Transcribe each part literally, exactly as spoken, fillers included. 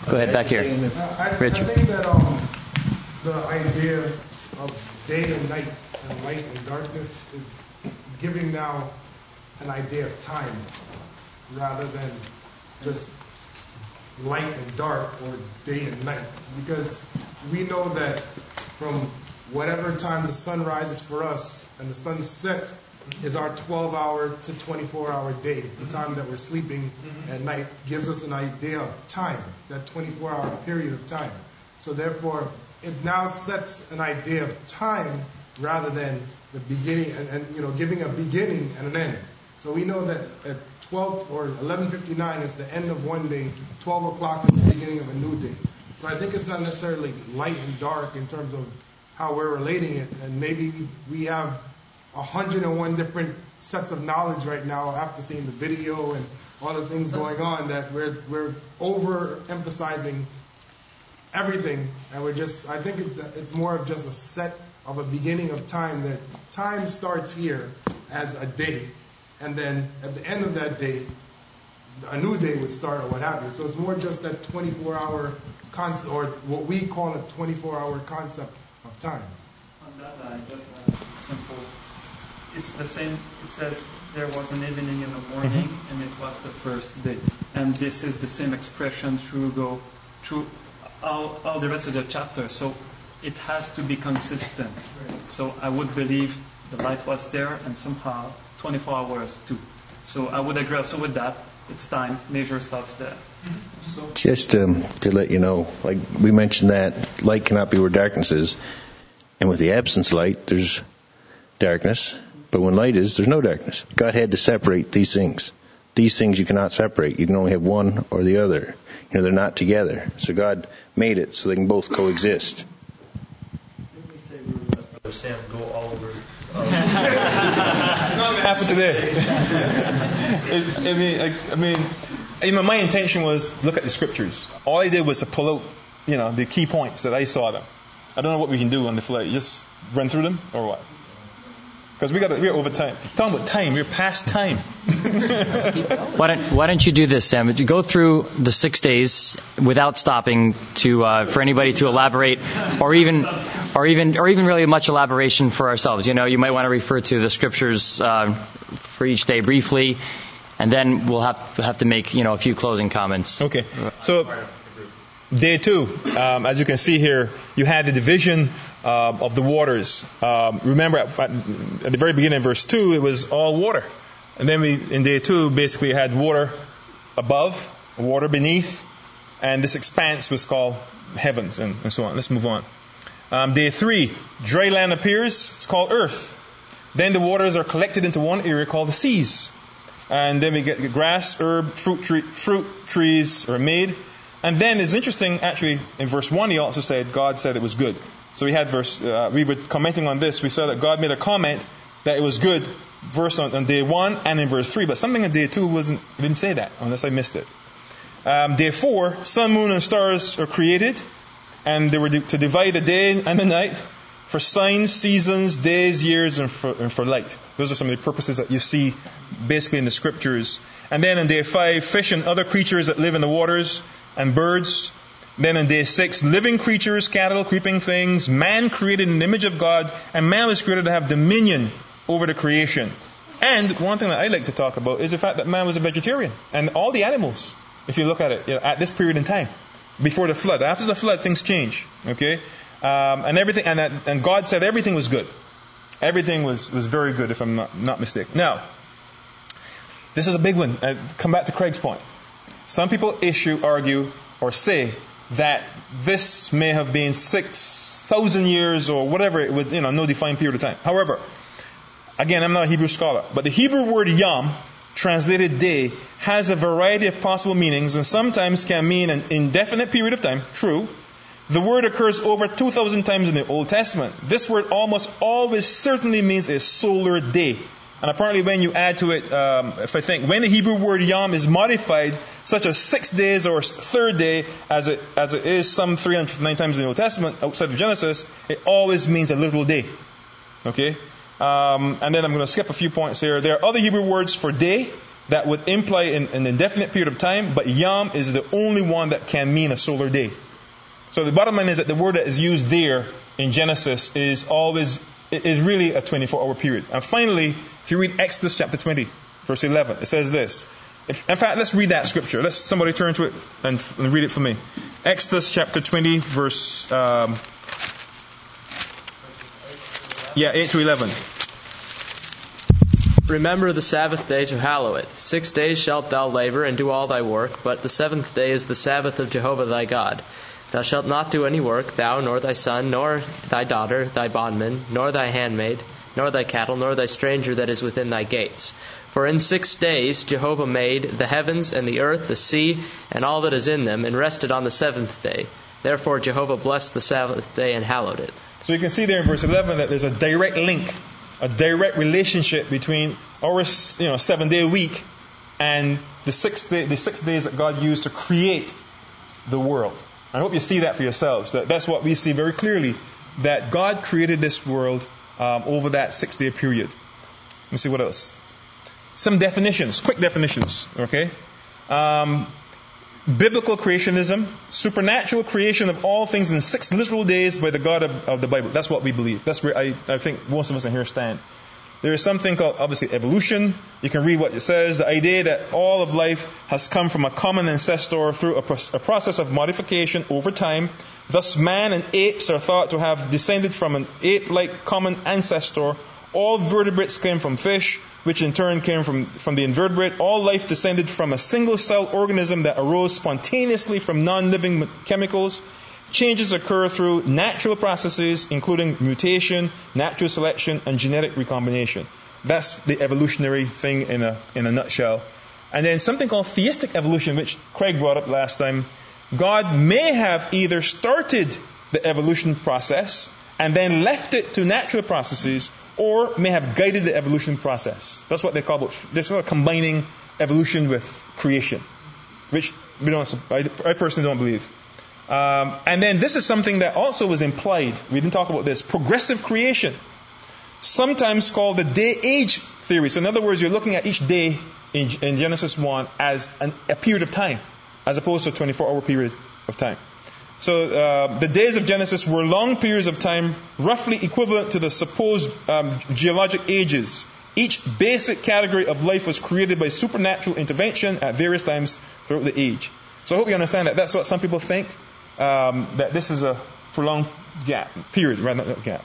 Go ahead, back here. I, I, Richard. I think that um, the idea of day and night and light and darkness is giving now an idea of time rather than just light and dark or day and night. Because we know that from whatever time the sun rises for us and the sun sets is our twelve hour to twenty-four hour day. The time that we're sleeping at night gives us an idea of time, that twenty-four hour period of time. So therefore, it now sets an idea of time rather than the beginning and, and you know giving a beginning and an end. So we know that at twelve or eleven fifty-nine is the end of one day, twelve o'clock is the beginning of a new day. So I think it's not necessarily light and dark in terms of how we're relating it, and maybe we have a hundred and one different sets of knowledge right now after seeing the video and all the things going on that we're we're overemphasizing everything, and we're just I think it, it's more of just a set of a beginning of time, that time starts here as a day, and then at the end of that day a new day would start or what have you. So it's more just that twenty-four hour concept, or what we call a twenty-four hour concept of time. On that line, just a simple. It's the same. It says there was an evening and a morning, mm-hmm. and it was the first day. And this is the same expression through go through all, all the rest of the chapter. So it has to be consistent. Right. So I would believe the light was there, and somehow twenty-four hours too. So I would agree also with that. It's time. Measure starts there. Mm-hmm. So just um, to let you know, like we mentioned, that light cannot be where darkness is, and with the absence of light, there's darkness. But when light is, there's no darkness. God had to separate these things. These things you cannot separate. You can only have one or the other. You know, they're not together. So God made it so they can both coexist. Didn't we say we were going to let Brother Sam go all over? Um, it's not going to happen today. I mean, I, I mean, you know, my intention was look at the scriptures. All I did was to pull out, you know, the key points that I saw them. I don't know what we can do on the fly. Just run through them or what? Because we got we're over time. Talking about time, we're past time. why don't Why don't you do this, Sam? You go through the six days without stopping to uh, for anybody to elaborate, or even, or even, or even really much elaboration for ourselves. You know, you might want to refer to the scriptures uh, for each day briefly, and then we'll have have to make you know a few closing comments. Okay. So day two, um, as you can see here, you had the division uh, of the waters. Um, remember, at, at the very beginning of verse two, it was all water. And then we, in day two, basically had water above, water beneath, and this expanse was called heavens, and, and so on. Let's move on. Um, day three, dry land appears. It's called earth. Then the waters are collected into one area called the seas. And then we get grass, herb, fruit, tree, fruit trees are made. And then it's interesting, actually, in verse one, he also said, God said it was good. So we had verse, uh, we were commenting on this, we saw that God made a comment that it was good, verse on, on day one and in verse three, but something in day two wasn't, didn't say that, unless I missed it. Um, day four, sun, moon, and stars are created, and they were to divide the day and the night for signs, seasons, days, years, and for, and for light. Those are some of the purposes that you see basically in the scriptures. And then in day five, fish and other creatures that live in the waters, and birds. Then in day six, living creatures, cattle, creeping things, man created in the image of God, and man was created to have dominion over the creation. And one thing that I like to talk about is the fact that man was a vegetarian. And all the animals, if you look at it, you know, at this period in time, before the flood. After the flood, things change. Okay? Um, and everything, and, that, and God said everything was good. Everything was, was very good, if I'm not, not mistaken. Now, this is a big one. I come back to Craig's point. Some people issue, argue, or say that this may have been six thousand years or whatever, it was, you know, no defined period of time. However, again, I'm not a Hebrew scholar, but the Hebrew word yom, translated day, has a variety of possible meanings and sometimes can mean an indefinite period of time. True. The word occurs over two thousand times in the Old Testament. This word almost always certainly means a solar day. And apparently when you add to it, um, if I think, when the Hebrew word yom is modified, such as six days or third day, as it as it is some three hundred fifty-nine times in the Old Testament, outside of Genesis, it always means a literal day. Okay? Um, and then I'm going to skip a few points here. There are other Hebrew words for day, that would imply an, an indefinite period of time, but Yom is the only one that can mean a solar day. So the bottom line is that the word that is used there in Genesis is always, is really a twenty-four hour period. And finally, if you read Exodus chapter twenty, verse eleven, it says this. If, in fact, let's read that scripture. Let's somebody turn to it and, and read it for me. Exodus chapter twenty, verse um, yeah, eight to eleven. Remember the Sabbath day to hallow it. Six days shalt thou labor and do all thy work, but the seventh day is the Sabbath of Jehovah thy God. Thou shalt not do any work, thou, nor thy son, nor thy daughter, thy bondman, nor thy handmaid, nor thy cattle, nor thy stranger that is within thy gates. For in six days Jehovah made the heavens and the earth, the sea, and all that is in them, and rested on the seventh day. Therefore Jehovah blessed the Sabbath day and hallowed it. So you can see there in verse eleven that there's a direct link, a direct relationship between our you know, seven-day week and the six, day, the six days that God used to create the world. I hope you see that for yourselves. That that's what we see very clearly, that God created this world um, over that six-day period. Let me see what else. Some definitions, quick definitions, okay? Um, biblical creationism, supernatural creation of all things in six literal days by the God of, of the Bible. That's what we believe. That's where I, I think most of us in here stand. There is something called, obviously, evolution. You can read what it says. The idea that all of life has come from a common ancestor through a, pro- a process of modification over time. Thus, man and apes are thought to have descended from an ape-like common ancestor. All vertebrates came from fish, which in turn came from, from the invertebrate. All life descended from a single-cell organism that arose spontaneously from non-living chemicals. Changes occur through natural processes, including mutation, natural selection, and genetic recombination. That's the evolutionary thing in a in a nutshell. And then something called theistic evolution, which Craig brought up last time. God may have either started the evolution process and then left it to natural processes, or may have guided the evolution process. That's what they call it. They're sort of combining evolution with creation, which we don't. I, I personally don't believe. Um, and then this is something that also was implied. We didn't talk about this. Progressive creation, sometimes called the day-age theory. So in other words, you're looking at each day in, in Genesis one as an, a period of time, as opposed to a twenty-four hour period of time. So uh, the days of Genesis were long periods of time, roughly equivalent to the supposed um, geologic ages. Each basic category of life was created by supernatural intervention at various times throughout the age. So I hope you understand that. That's what some people think. Um, that this is a prolonged gap, period, rather than a gap.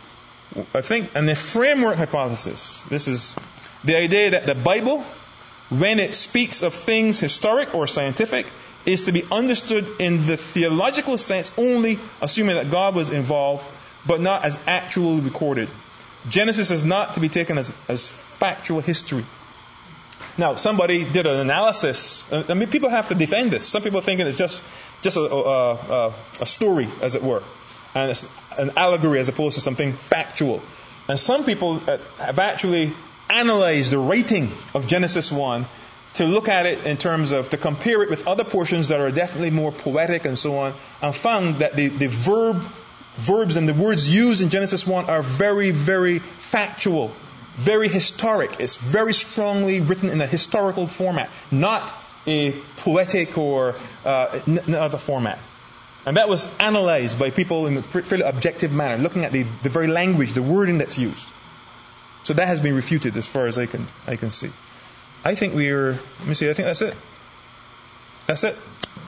I think, and the framework hypothesis, this is the idea that the Bible, when it speaks of things historic or scientific, is to be understood in the theological sense only, assuming that God was involved, but not as actually recorded. Genesis is not to be taken as, as factual history. Now, somebody did an analysis. I mean, people have to defend this. Some people are thinking it's just just a, a, a, a story, as it were, and it's an allegory as opposed to something factual. And some people have actually analyzed the writing of Genesis one to look at it in terms of, to compare it with other portions that are definitely more poetic and so on, and found that the, the verb, verbs and the words used in Genesis one are very, very factual, very historic. It's very strongly written in a historical format, not a poetic or uh, n- other format. And that was analyzed by people in a fairly objective manner, looking at the, the very language, the wording that's used. So that has been refuted as far as I can I can see. I think we're, let me see, I think that's it. That's it.